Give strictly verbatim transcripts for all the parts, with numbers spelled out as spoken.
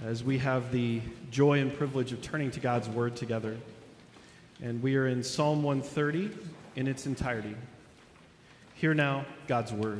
as we have the joy and privilege of turning to God's Word together. And we are in Psalm one thirty in its entirety. Hear now God's Word.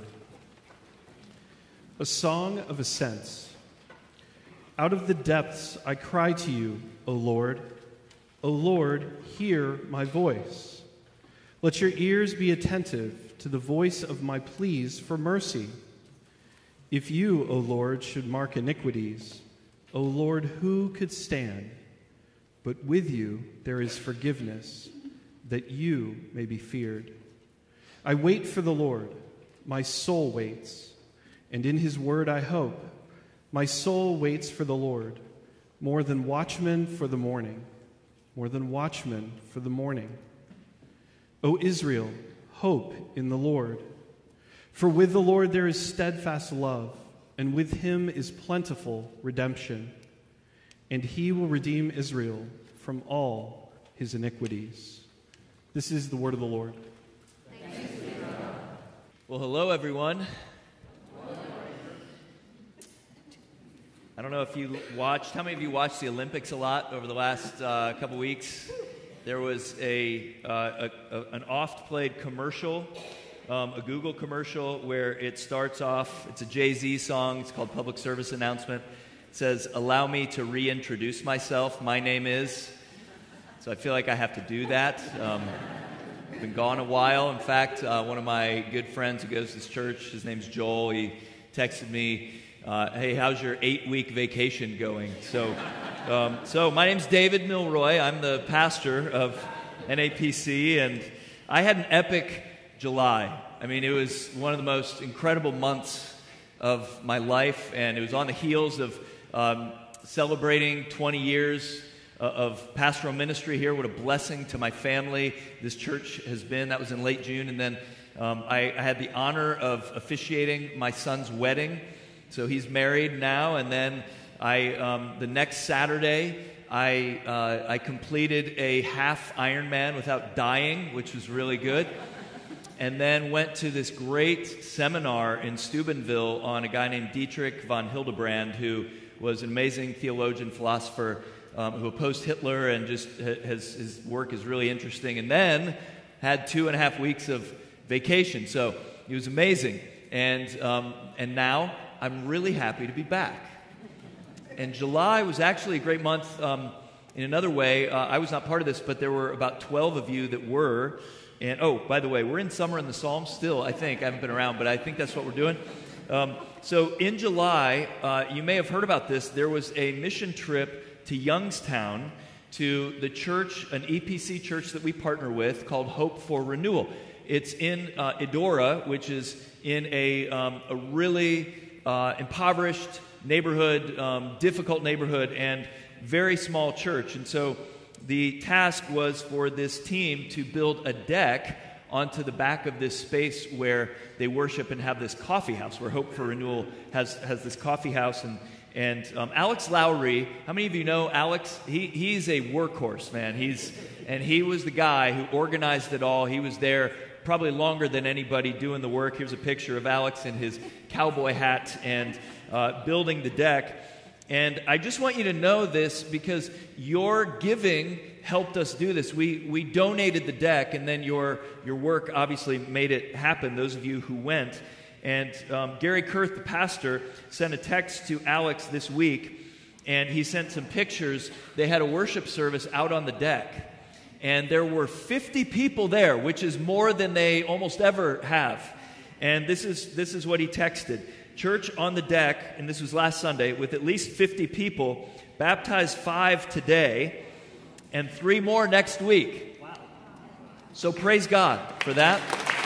A song of ascents. Out of the depths I cry to you, O Lord. O Lord, hear my voice. Let your ears be attentive to the voice of my pleas for mercy. If you, O Lord, should mark iniquities, O Lord, who could stand? But with you there is forgiveness, that you may be feared. I wait for the Lord, my soul waits, and in his word I hope. My soul waits for the Lord, more than watchmen for the morning, more than watchmen for the morning. O Israel, hope in the Lord. For with the Lord there is steadfast love, and with him is plentiful redemption. And he will redeem Israel from all his iniquities. This is the word of the Lord. Thanks be to God. Well, hello, everyone. I don't know if you watched, how many of you watched the Olympics a lot over the last uh, couple weeks? There was a, uh, a, a an oft-played commercial, um, a Google commercial, where it starts off, it's a Jay-Z song, it's called Public Service Announcement. It says, "Allow me to reintroduce myself. My name is..." So I feel like I have to do that. Um, I've been gone a while. In fact, uh, one of my good friends who goes to this church, his name's Joel, he texted me, Uh, hey, how's your eight-week vacation going? So, um, so my name's David Milroy. I'm the pastor of N A P C, and I had an epic July. I mean, it was one of the most incredible months of my life, and it was on the heels of um, celebrating twenty years uh, of pastoral ministry here. What a blessing to my family this church has been. That was in late June, and then um, I, I had the honor of officiating my son's wedding. So he's married now, and then I, um, the next Saturday, I uh, I completed a half Ironman without dying, which was really good, and then went to this great seminar in Steubenville on a guy named Dietrich von Hildebrand, who was an amazing theologian, philosopher, um, who opposed Hitler, and just has, his work is really interesting, and then had two and a half weeks of vacation. So it was amazing, and um, and now I'm really happy to be back. And July was actually a great month um, in another way. Uh, I was not part of this, but there were about twelve of you that were. And oh, by the way, we're in Summer in the Psalms still, I think. I haven't been around, but I think that's what we're doing. Um, so in July, uh, you may have heard about this. There was a mission trip to Youngstown to the church, an E P C church that we partner with called Hope for Renewal. It's in uh, Edora, which is in a, um, a really... Uh, impoverished neighborhood, um, difficult neighborhood, and very small church. And so the task was for this team to build a deck onto the back of this space where they worship and have this coffee house, where Hope for Renewal has, has this coffee house. And, and um, Alex Lowry, how many of you know Alex? He, he's a workhorse, man. He's, and he was the guy who organized it all. He was there probably longer than anybody doing the work. Here's a picture of Alex in his cowboy hat and uh, building the deck. And I just want you to know this because your giving helped us do this. We we donated the deck, and then your your work obviously made it happen, those of you who went. And um, Gary Kurth, the pastor, sent a text to Alex this week, and he sent some pictures. They had a worship service out on the deck. And there were fifty people there, which is more than they almost ever have. And this is this is what he texted. Church on the deck, and this was last Sunday, with at least fifty people, baptized five today, and three more next week. Wow. So praise God for that.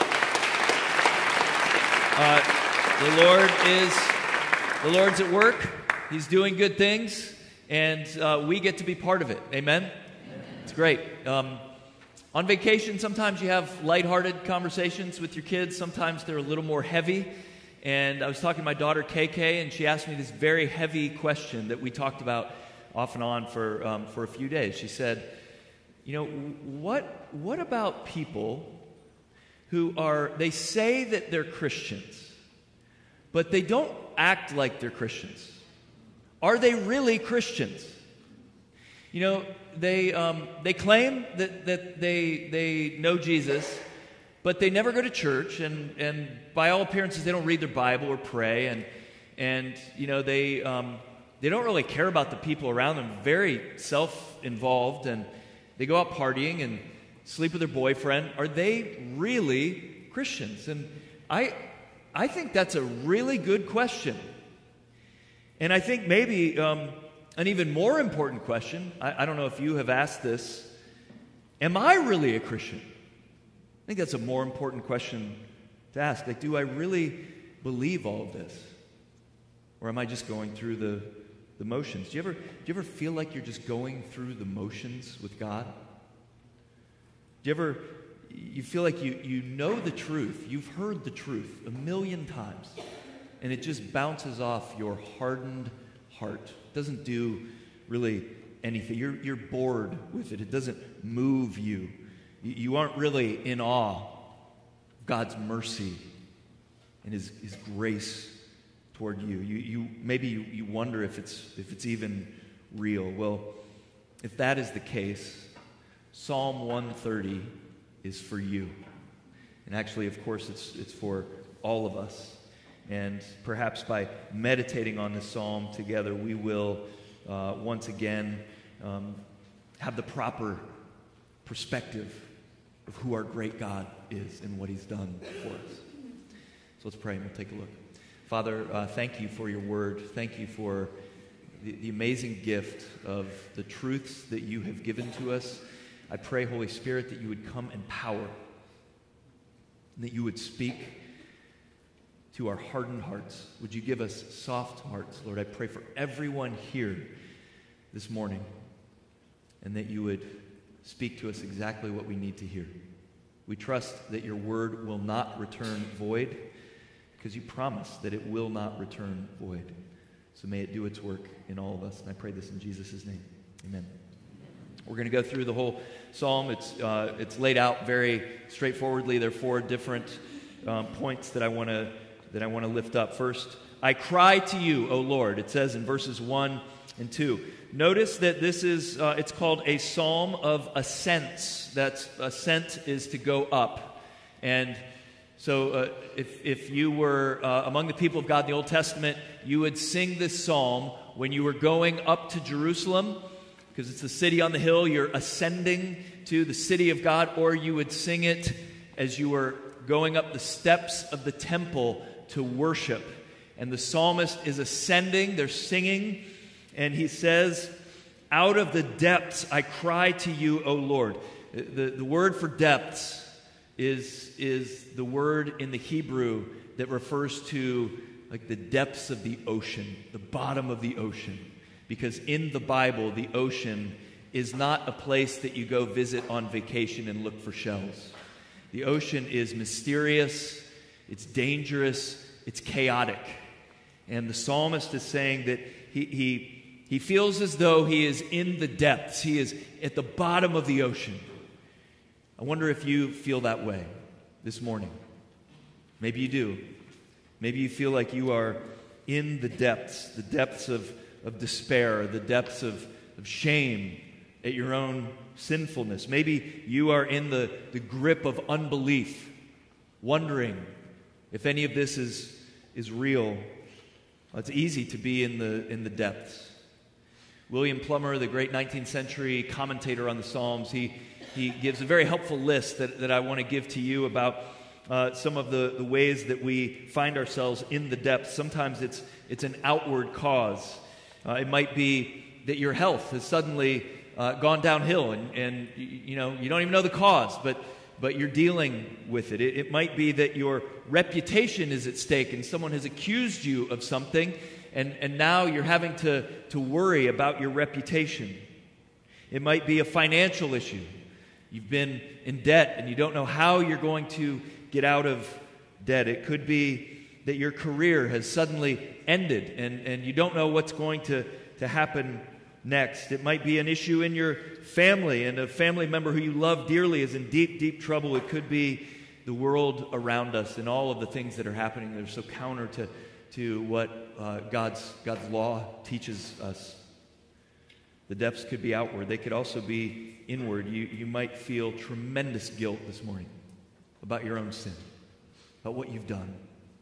Uh, the Lord is, the Lord's at work. He's doing good things, and uh, we get to be part of it. Amen? It's great. Um, on vacation, sometimes you have lighthearted conversations with your kids. Sometimes they're a little more heavy. And I was talking to my daughter, K K, and she asked me this very heavy question that we talked about off and on for um, for a few days. She said, you know, what what about people who are, they say that they're Christians, but they don't act like they're Christians? are they really Christians? You know, they um, they claim that, that they they know Jesus, but they never go to church, and, and by all appearances, they don't read their Bible or pray, and and you know they um, they don't really care about the people around them. Very self-involved, and they go out partying and sleep with their boyfriend. Are they really Christians? And I I think that's a really good question, and I think maybe. Um, An even more important question, I, I don't know if you have asked this, am I really a Christian? I think that's a more important question to ask. Like, do I really believe all of this? Or am I just going through the, the motions? Do you ever do you ever feel like you're just going through the motions with God? Do you ever you feel like you, you know the truth, you've heard the truth a million times, and it just bounces off your hardened heart? It doesn't do really anything. You're, you're bored with it. It doesn't move you. You, you aren't really in awe of God's mercy and His, His grace toward you. You, you maybe you, you wonder if it's if it's even real. Well, if that is the case, Psalm one thirty is for you. And actually, of course, it's it's for all of us. And perhaps by meditating on this psalm together, we will uh, once again um, have the proper perspective of who our great God is and what He's done for us. So let's pray and we'll take a look. Father, uh, thank you for your word. Thank you for the, the amazing gift of the truths that you have given to us. I pray, Holy Spirit, that you would come in power, and that you would speak to our hardened hearts. Would you give us soft hearts, Lord? I pray for everyone here this morning, and that you would speak to us exactly what we need to hear. We trust that your word will not return void, because you promise that it will not return void. So may it do its work in all of us, and I pray this in Jesus' name. Amen. We're going to go through the whole psalm. It's uh, it's laid out very straightforwardly. There are four different um, points that I want to that I want to lift up. First, I cry to you, O Lord. It says in verses one and two. Notice that this is, uh, it's called a psalm of ascents. That's, ascent is to go up. And so uh, if, if you were uh, among the people of God in the Old Testament, you would sing this psalm when you were going up to Jerusalem, because it's the city on the hill, you're ascending to the city of God, or you would sing it as you were going up the steps of the temple to worship. And the psalmist is ascending, they're singing, and he says, out of the depths I cry to you, O Lord. The, the word for depths is, is the word in the Hebrew that refers to like the depths of the ocean, the bottom of the ocean. Because in the Bible, the ocean is not a place that you go visit on vacation and look for shells. The ocean is mysterious, it's dangerous, it's chaotic. And the psalmist is saying that he, he, he feels as though he is in the depths. He is at the bottom of the ocean. I wonder if you feel that way this morning. Maybe you do. Maybe you feel like you are in the depths, the depths of, of despair, the depths of, of shame at your own sinfulness. Maybe you are in the, the grip of unbelief, wondering if any of this is, is real. Well, it's easy to be in the, in the depths. William Plummer, the great nineteenth century commentator on the Psalms, he, he gives a very helpful list that, that I want to give to you about uh, some of the, the ways that we find ourselves in the depths. Sometimes it's, it's an outward cause. Uh, it might be that your health has suddenly uh, gone downhill, and, and you know you don't even know the cause, but but you're dealing with it. it. It might be that your reputation is at stake, and someone has accused you of something, and, and now you're having to, to worry about your reputation. It might be a financial issue. You've been in debt, and you don't know how you're going to get out of debt. It could be that your career has suddenly ended, and, and you don't know what's going to, to happen next. It might be an issue in your family, and a family member who you love dearly is in deep, deep trouble. It could be the world around us and all of the things that are happening that are so counter to, to what uh, God's, God's law teaches us. The depths could be outward. They could also be inward. You, you might feel tremendous guilt this morning about your own sin, about what you've done.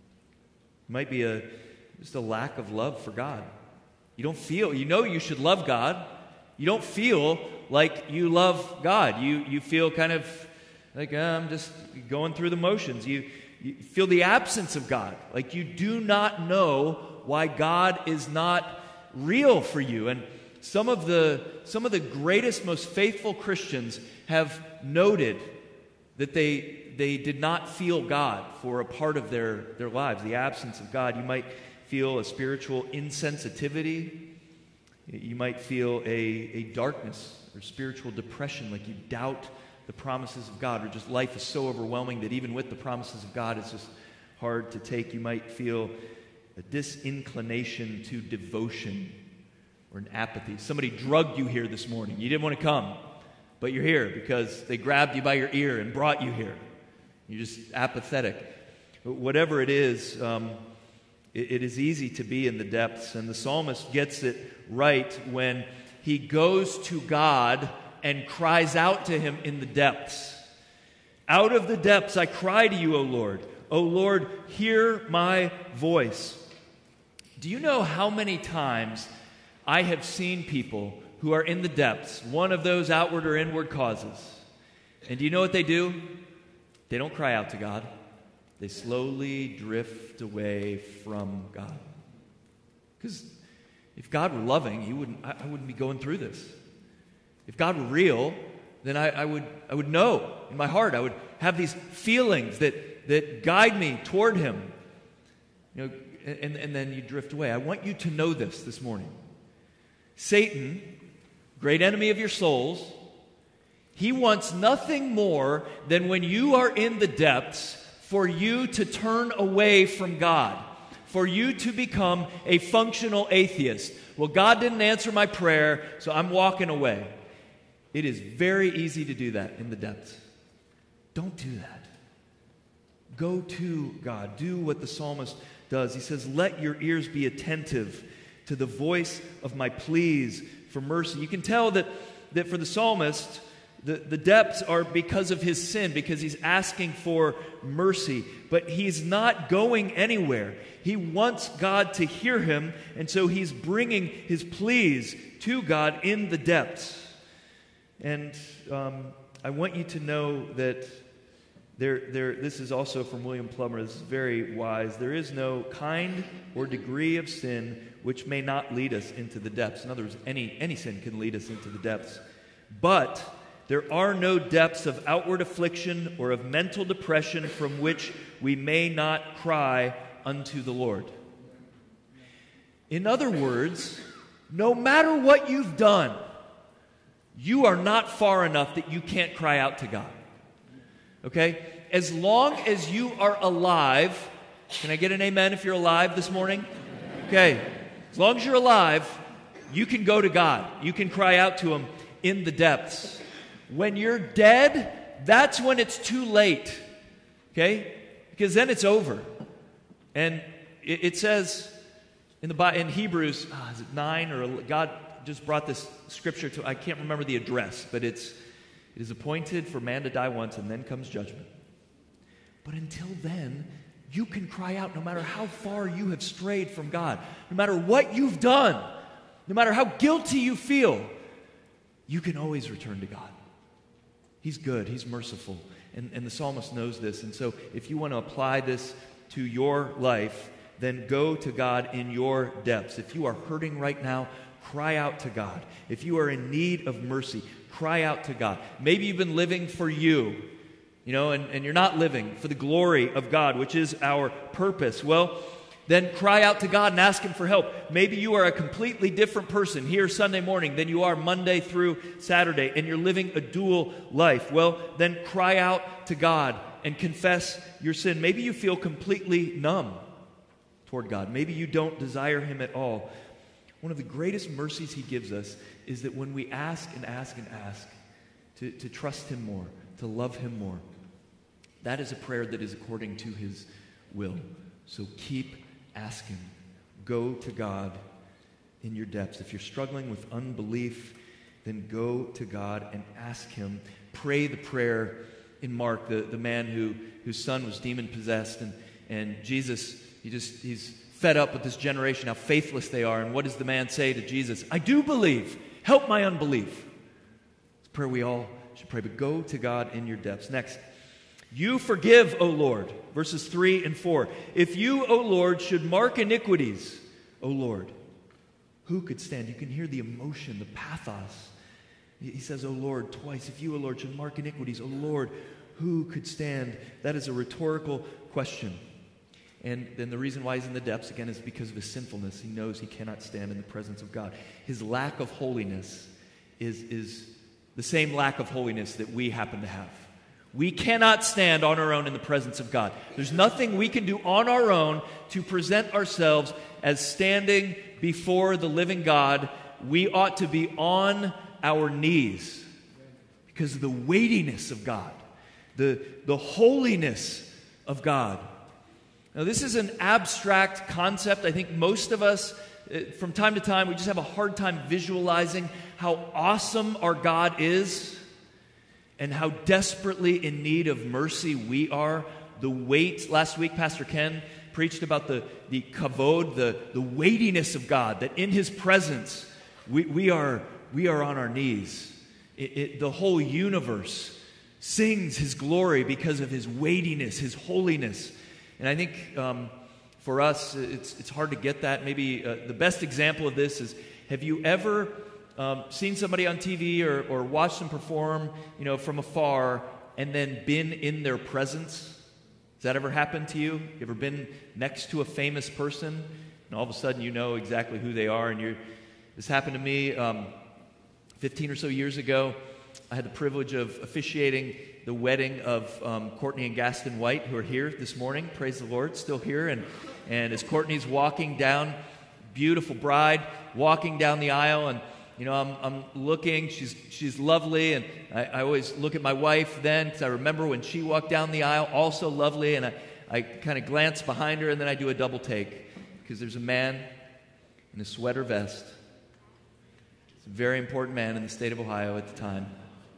It might be a, just a lack of love for God. You don't feel, you know you should love God. You don't feel like you love God. You, you feel kind of like, uh, I'm just going through the motions. You, you feel the absence of God. Like you do not know why God is not real for you. And some of the, some of the greatest, most faithful Christians have noted that they, they did not feel God for a part of their, their lives, the absence of God. You might feel a spiritual insensitivity. You might feel a, a darkness or spiritual depression, like you doubt the promises of God, or just life is so overwhelming that even with the promises of God, it's just hard to take. You might feel a disinclination to devotion or an apathy. Somebody drugged you here this morning. You didn't want to come, but you're here because they grabbed you by your ear and brought you here. You're just apathetic. Whatever it is, um, it, it is easy to be in the depths, and the psalmist gets it right when he goes to God and cries out to him in the depths. Out of the depths I cry to you, O Lord. O Lord, hear my voice. Do you know how many times I have seen people who are in the depths, one of those outward or inward causes? And do you know what they do? They don't cry out to God. They slowly drift away from God. Because if God were loving, he wouldn't, I, I wouldn't be going through this. If God were real, then I, I would I would know in my heart. I would have these feelings that, that guide me toward him. You know, and, and then you drift away. I want you to know this this morning. Satan, great enemy of your souls, he wants nothing more than when you are in the depths for you to turn away from God, for you to become a functional atheist. Well, God didn't answer my prayer, so I'm walking away. It is very easy to do that in the depths. Don't do that. Go to God. Do what the psalmist does. He says, let your ears be attentive to the voice of my pleas for mercy. You can tell that, that for the psalmist, the, the depths are because of his sin, because he's asking for mercy. But he's not going anywhere. He wants God to hear him, and so he's bringing his pleas to God in the depths. And um, I want you to know that there, there, this is also from William Plummer. This is very wise. There is no kind or degree of sin which may not lead us into the depths. In other words, any, any sin can lead us into the depths. But there are no depths of outward affliction or of mental depression from which we may not cry unto the Lord. In other words, no matter what you've done, you are not far enough that you can't cry out to God. Okay? As long as you are alive, can I get an amen if you're alive this morning? Okay. As long as you're alive, you can go to God. You can cry out to him in the depths. When you're dead, that's when it's too late. Okay? Because then it's over. And it, it says in the in Hebrews, oh, is it nine or God just brought this scripture to, I can't remember the address, but it's, it is appointed for man to die once and then comes judgment. But until then, you can cry out no matter how far you have strayed from God, no matter what you've done, no matter how guilty you feel, you can always return to God. He's good, he's merciful, and, and the psalmist knows this. And so if you want to apply this to your life, then go to God in your depths. If you are hurting right now, cry out to God. If you are in need of mercy, cry out to God. Maybe you've been living for you, you know, and, and you're not living for the glory of God, which is our purpose. Well, then cry out to God and ask him for help. Maybe you are a completely different person here Sunday morning than you are Monday through Saturday, and you're living a dual life. Well, then cry out to God and confess your sin. Maybe you feel completely numb toward God. Maybe you don't desire him at all. One of the greatest mercies he gives us is that when we ask and ask and ask to, to trust him more, to love him more, that is a prayer that is according to his will. So keep ask him. Go to God in your depths. If you're struggling with unbelief, then go to God and ask him. Pray the prayer in Mark, the, the man who whose son was demon-possessed, and, and Jesus, he just he's fed up with this generation, how faithless they are. And what does the man say to Jesus? I do believe. Help my unbelief. It's a prayer we all should pray, but go to God in your depths. Next, you forgive, O Lord. Verses three and four. If you, O Lord, should mark iniquities, O Lord, who could stand? You can hear the emotion, the pathos. He says, O Lord, twice. If you, O Lord, should mark iniquities, O Lord, who could stand? That is a rhetorical question. And then the reason why he's in the depths, again, is because of his sinfulness. He knows he cannot stand in the presence of God. His lack of holiness is, is the same lack of holiness that we happen to have. We cannot stand on our own in the presence of God. There's nothing we can do on our own to present ourselves as standing before the living God. We ought to be on our knees because of the weightiness of God, the, the holiness of God. Now, this is an abstract concept. I think most of us, from time to time, we just have a hard time visualizing how awesome our God is and how desperately in need of mercy we are. The weight, last week, Pastor Ken preached about the, the kavod, the, the weightiness of God, that in his presence, we, we, are, we are on our knees. It, it, the whole universe sings his glory because of his weightiness, his holiness. And I think um, for us, it's, it's hard to get that. Maybe uh, the best example of this is, have you ever um, seen somebody on T V or, or watched them perform, you know, from afar and then been in their presence? Has that ever happened to you? You ever been next to a famous person and all of a sudden you know exactly who they are? And you're, this happened to me um, fifteen or so years ago. I had the privilege of officiating the wedding of um, Courtney and Gaston White, who are here this morning. Praise the Lord, still here. And, and as Courtney's walking down, beautiful bride, walking down the aisle, and you know, I'm, I'm looking, she's she's lovely, and I, I always look at my wife then, because I remember when she walked down the aisle, also lovely, and I, I kind of glance behind her, and then I do a double take, because there's a man in a sweater vest. It's a very important man in the state of Ohio at the time.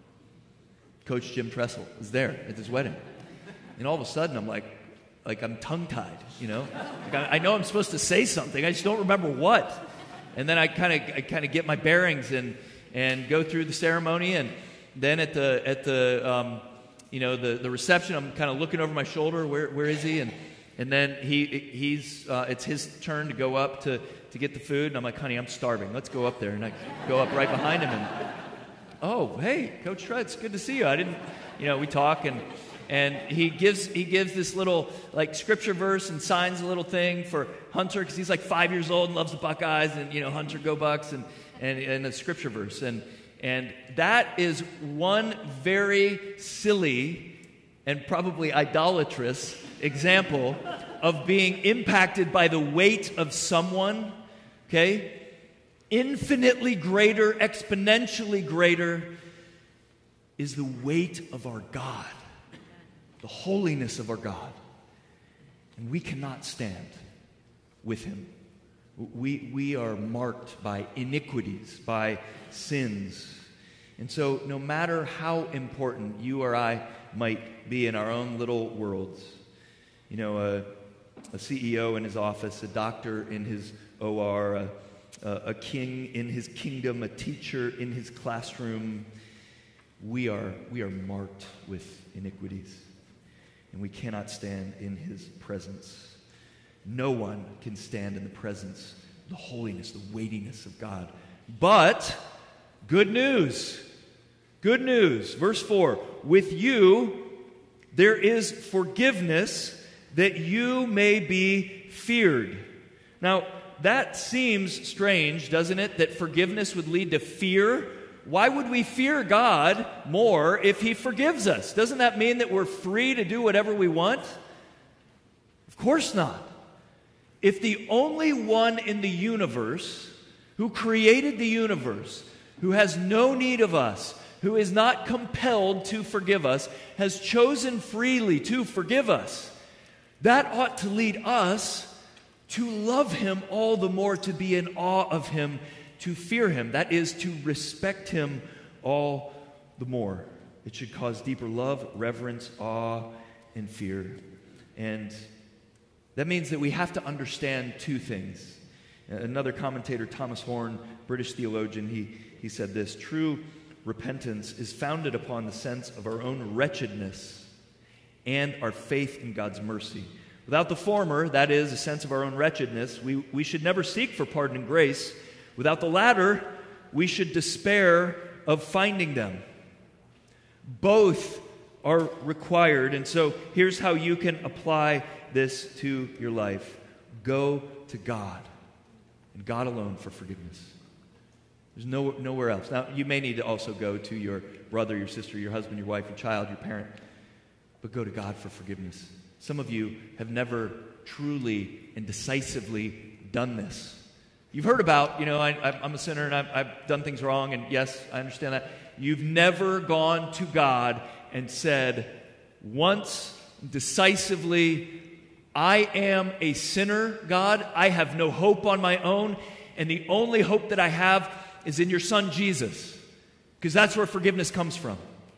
Coach Jim Tressel was there at this wedding. And all of a sudden, I'm like, like I'm tongue-tied, you know? Like I, I know I'm supposed to say something, I just don't remember what. And then I kind of I kind of get my bearings and and go through the ceremony, and then at the at the um, you know the, the reception, I'm kind of looking over my shoulder. Where where is he? And and then he he's uh, it's his turn to go up to to get the food, and I'm like, honey, I'm starving. Let's go up there. And I go up right behind him, and oh, hey, Coach Shred's, good to see you. I didn't, you know, we talk, and and he gives he gives this little like scripture verse and signs a little thing for Hunter, because he's like five years old and loves the Buckeyes, and you know, Hunter, go Bucks, and and, and a scripture verse, and and that is one very silly and probably idolatrous example of being impacted by the weight of someone. Okay. Infinitely greater, exponentially greater is the weight of our God, the holiness of our God. And we cannot stand with him. We, we are marked by iniquities, by sins. And so no matter how important you or I might be in our own little worlds, you know, a, a C E O in his office, a doctor in his O R, a Uh, a king in his kingdom, a teacher in his classroom, we are we are marked with iniquities, and we cannot stand in his presence. No one can stand in the presence, the holiness, the weightiness of God. But good news, good news. Verse four, with you there is forgiveness, that you may be feared. Now, that seems strange, doesn't it? That forgiveness would lead to fear. Why would we fear God more if he forgives us? Doesn't that mean that we're free to do whatever we want? Of course not. If the only one in the universe who created the universe, who has no need of us, who is not compelled to forgive us, has chosen freely to forgive us, that ought to lead us to love him all the more, to be in awe of him, to fear him. That is, to respect him all the more. It should cause deeper love, reverence, awe, and fear. And that means that we have to understand two things. Another commentator, Thomas Horn, British theologian, he, he said this: true repentance is founded upon the sense of our own wretchedness and our faith in God's mercy. Without the former, that is, a sense of our own wretchedness, we, we should never seek for pardon and grace. Without the latter, we should despair of finding them. Both are required, and so here's how you can apply this to your life. Go to God, and God alone, for forgiveness. There's no, nowhere else. Now, you may need to also go to your brother, your sister, your husband, your wife, your child, your parent, but go to God for forgiveness. Some of you have never truly and decisively done this. You've heard about, you know, I, I'm a sinner and I've, I've done things wrong, and yes, I understand that. You've never gone to God and said, once, decisively, I am a sinner, God. I have no hope on my own, and the only hope that I have is in your Son, Jesus, because that's where forgiveness comes from.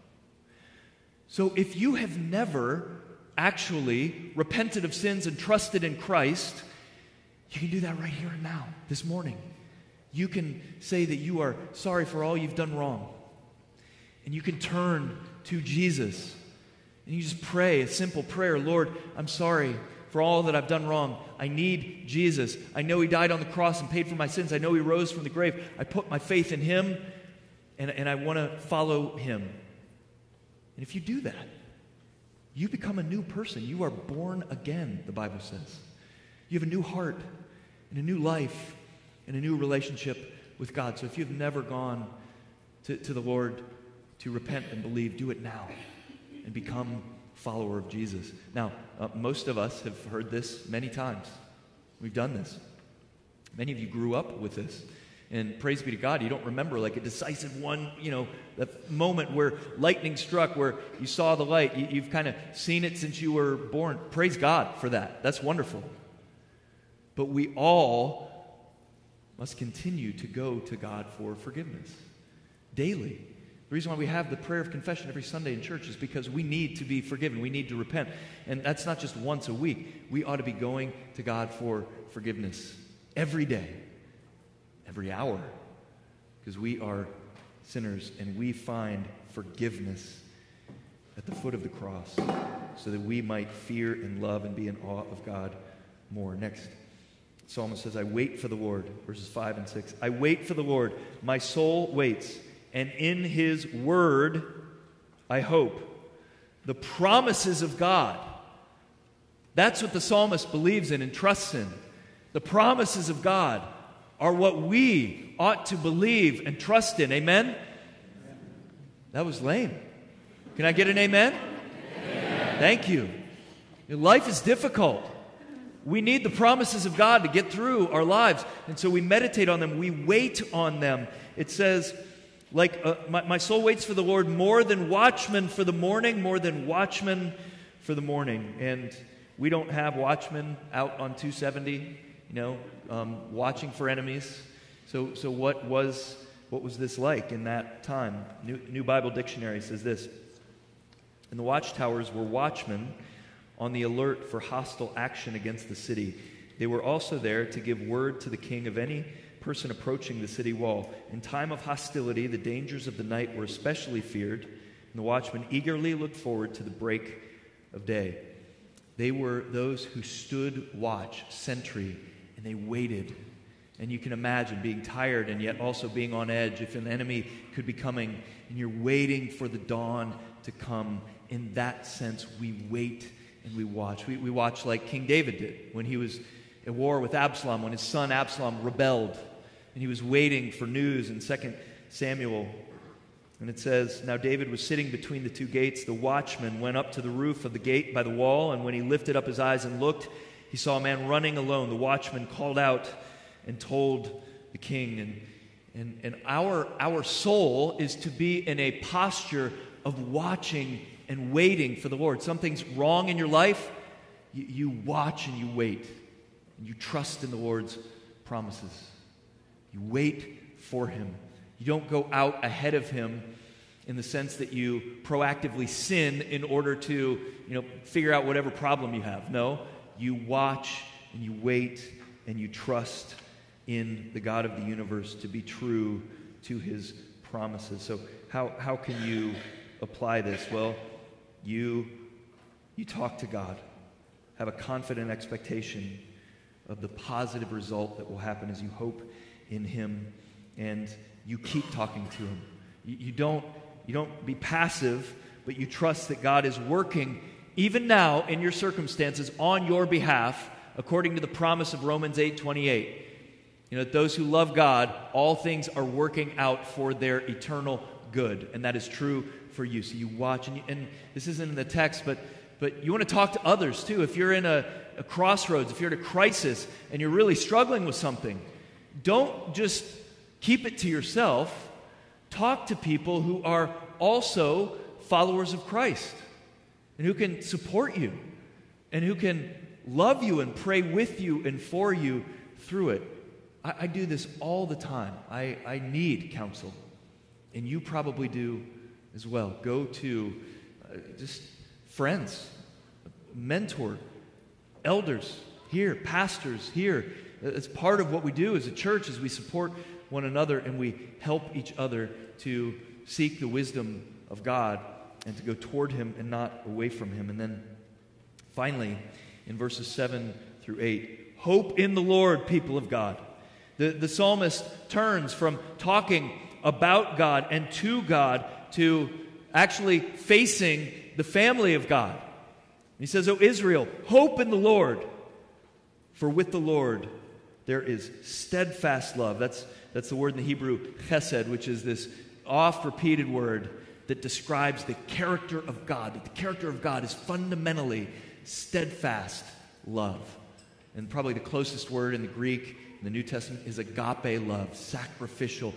So if you have never actually repented of sins and trusted in Christ, you can do that right here and now, this morning. You can say that you are sorry for all you've done wrong. And you can turn to Jesus. And you just pray a simple prayer. Lord, I'm sorry for all that I've done wrong. I need Jesus. I know he died on the cross and paid for my sins. I know he rose from the grave. I put my faith in him, and, and I want to follow him. And if you do that, you become a new person. You are born again, the Bible says. You have a new heart and a new life and a new relationship with God. So if you've never gone to, to the Lord to repent and believe, do it now and become a follower of Jesus. Now, uh, most of us have heard this many times. We've done this. Many of you grew up with this. And praise be to God, you don't remember like a decisive one, you know, the moment where lightning struck, where you saw the light. You, you've kind of seen it since you were born. Praise God for that. That's wonderful. But we all must continue to go to God for forgiveness daily. The reason why we have the prayer of confession every Sunday in church is because we need to be forgiven. We need to repent. And that's not just once a week. We ought to be going to God for forgiveness every day. Every hour, because we are sinners and we find forgiveness at the foot of the cross so that we might fear and love and be in awe of God more. Next, the psalmist says, I wait for the Lord, verses five and six. I wait for the Lord, my soul waits, and in his word I hope. The promises of God, that's what the psalmist believes in and trusts in. The promises of God are what we ought to believe and trust in. Amen? Amen. That was lame. Can I get an amen? Amen. Thank you. Life is difficult. We need the promises of God to get through our lives. And so we meditate on them. We wait on them. It says, like, uh, my, my soul waits for the Lord more than watchmen for the morning, more than watchmen for the morning. And we don't have watchmen out on two seventy. You know, um, watching for enemies. So, so what was what was this like in that time? New, New Bible Dictionary says this: and the watchtowers were watchmen on the alert for hostile action against the city. They were also there to give word to the king of any person approaching the city wall. In time of hostility, the dangers of the night were especially feared, and the watchmen eagerly looked forward to the break of day. They were those who stood watch, sentry, and they waited. And you can imagine being tired and yet also being on edge if an enemy could be coming and you're waiting for the dawn to come. In that sense, we wait and we watch. We, we watch like King David did when he was at war with Absalom, when his son Absalom rebelled. And he was waiting for news in Second Samuel. And it says, now David was sitting between the two gates. The watchman went up to the roof of the gate by the wall, and when he lifted up his eyes and looked, he saw a man running alone. The watchman called out and told the king. And, and, and our, our soul is to be in a posture of watching and waiting for the Lord. Something's wrong in your life, you, you watch and you wait. and you trust in the Lord's promises. You wait for him. You don't go out ahead of him in the sense that you proactively sin in order to, you know, figure out whatever problem you have. No, you watch and you wait and you trust in the God of the universe to be true to his promises. So how, how can you apply this? Well, you, you talk to God. Have a confident expectation of the positive result that will happen as you hope in him, and you keep talking to him. You, you don't you don't be passive, but you trust that God is working even now in your circumstances on your behalf, according to the promise of Romans eight twenty-eight. You know, that those who love God, all things are working out for their eternal good, and that is true for you. So you watch, and, you, and this isn't in the text, but but you want to talk to others too. If you're in a, a crossroads, if you're in a crisis, and you're really struggling with something, don't just keep it to yourself. Talk to people who are also followers of Christ and who can support you and who can love you and pray with you and for you through it. I, I do this all the time. I, I need counsel, and you probably do as well. Go to uh, just friends, mentor, elders here, pastors here. It's part of what we do as a church, is we support one another and we help each other to seek the wisdom of God and to go toward him and not away from him. And then finally, in verses seven through eight, hope in the Lord, people of God. The, the psalmist turns from talking about God and to God to actually facing the family of God. He says, O Israel, hope in the Lord, for with the Lord there is steadfast love. That's, that's the word in the Hebrew, chesed, which is this oft-repeated word that describes the character of God. That the character of God is fundamentally steadfast love. And probably the closest word in the Greek, in the New Testament, is agape love, sacrificial,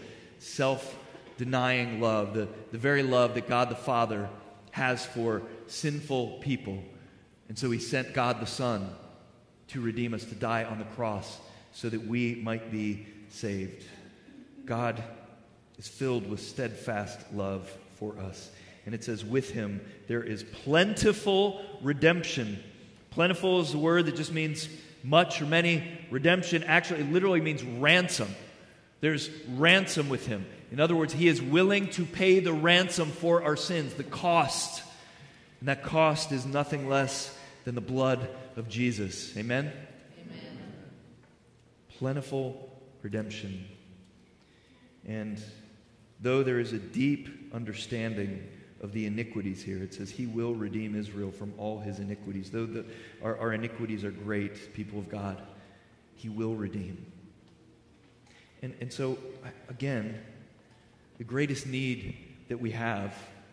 self-denying love, the, the very love that God the Father has for sinful people. And so he sent God the Son to redeem us, to die on the cross, so that we might be saved. God is filled with steadfast love for us. And it says, with him there is plentiful redemption. Plentiful is a word that just means much or many. Redemption actually literally means ransom. There's ransom with him. In other words, he is willing to pay the ransom for our sins, the cost. And that cost is nothing less than the blood of Jesus. Amen? Amen. Plentiful redemption. And though there is a deep understanding of the iniquities here, it says he will redeem Israel from all his iniquities. Though the, our, our iniquities are great, people of God, he will redeem. And, and so, again, the greatest need that we have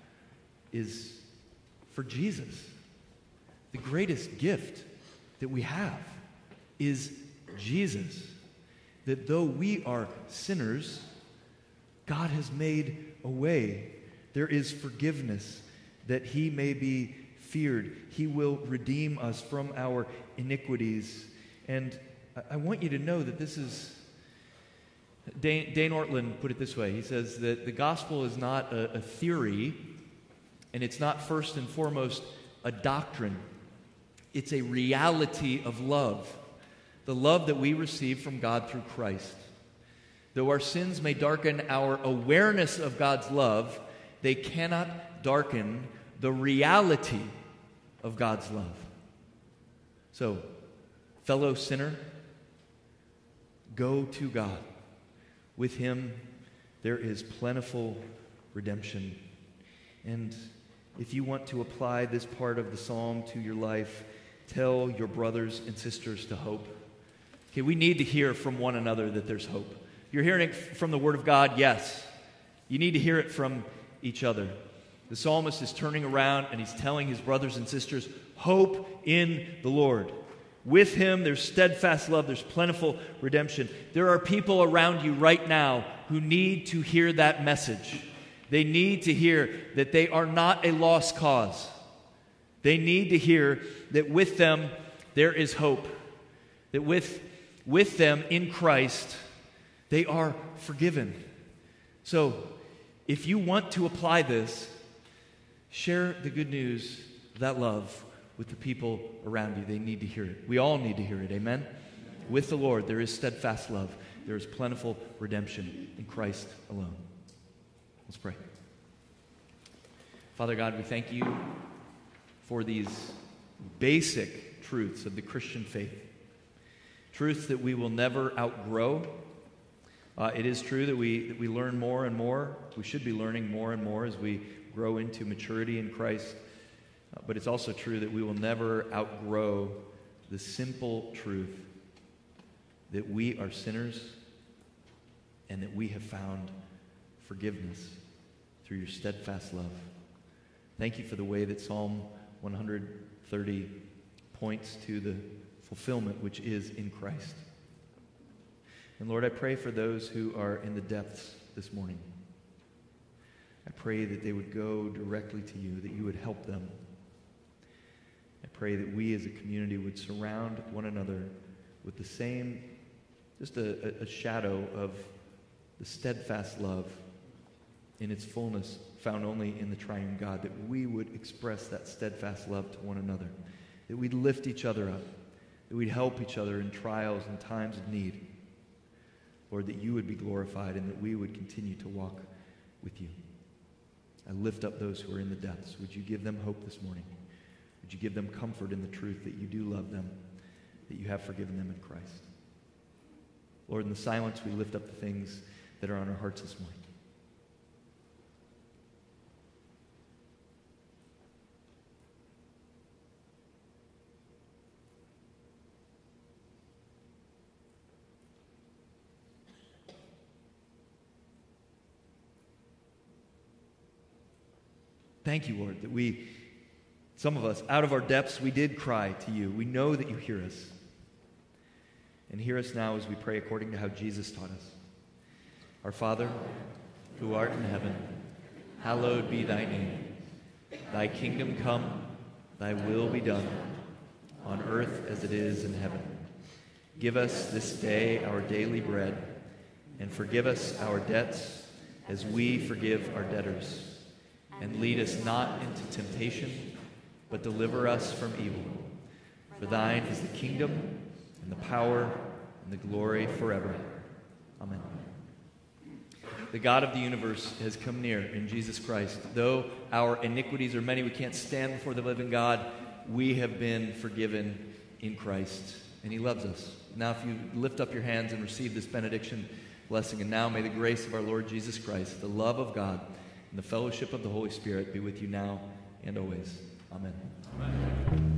is for Jesus. The greatest gift that we have is Jesus. That though we are sinners, God has made a way. There is forgiveness, that he may be feared. He will redeem us from our iniquities. And I, I want you to know that this is... Dane, Dane Ortland put it this way. He says that the gospel is not a, a theory, and it's not first and foremost a doctrine. It's a reality of love, the love that we receive from God through Christ. Though our sins may darken our awareness of God's love, they cannot darken the reality of God's love. So, fellow sinner, go to God. With him, there is plentiful redemption. And if you want to apply this part of the psalm to your life, tell your brothers and sisters to hope. Okay, we need to hear from one another that there's hope. You're hearing it from the Word of God, yes. You need to hear it from each other. The psalmist is turning around and he's telling his brothers and sisters, hope in the Lord. With him, there's steadfast love, there's plentiful redemption. There are people around you right now who need to hear that message. They need to hear that they are not a lost cause. They need to hear that with them, there is hope. that with, with them in Christ, they are forgiven. So, if you want to apply this, share the good news of that love with the people around you. They need to hear it. We all need to hear it. Amen? With the Lord, there is steadfast love. There is plentiful redemption in Christ alone. Let's pray. Father God, we thank you for these basic truths of the Christian faith. Truths that we will never outgrow. Uh, it is true that we, that we learn more and more. We should be learning more and more as we grow into maturity in Christ. Uh, but it's also true that we will never outgrow the simple truth that we are sinners and that we have found forgiveness through your steadfast love. Thank you for the way that Psalm one thirty points to the fulfillment which is in Christ. And Lord, I pray for those who are in the depths this morning. I pray that they would go directly to you, that you would help them. I pray that we as a community would surround one another with the same, just a, a shadow of the steadfast love in its fullness found only in the triune God, that we would express that steadfast love to one another, that we'd lift each other up, that we'd help each other in trials and times of need. Lord, that you would be glorified and that we would continue to walk with you. I lift up those who are in the depths. Would you give them hope this morning? Would you give them comfort in the truth that you do love them, that you have forgiven them in Christ? Lord, in the silence, we lift up the things that are on our hearts this morning. Thank you, Lord, that we, some of us, out of our depths, we did cry to you. We know that you hear us. And hear us now as we pray according to how Jesus taught us. Our Father, who art in heaven, hallowed be thy name. Thy kingdom come, thy will be done, on earth as it is in heaven. Give us this day our daily bread, and forgive us our debts as we forgive our debtors. And lead us not into temptation, but deliver us from evil. For thine is the kingdom, and the power, and the glory forever. Amen. The God of the universe has come near in Jesus Christ. Though our iniquities are many, we can't stand before the living God, we have been forgiven in Christ, and he loves us. Now if you lift up your hands and receive this benediction, blessing, and now may the grace of our Lord Jesus Christ, the love of God, and the fellowship of the Holy Spirit be with you now and always. Amen. Amen.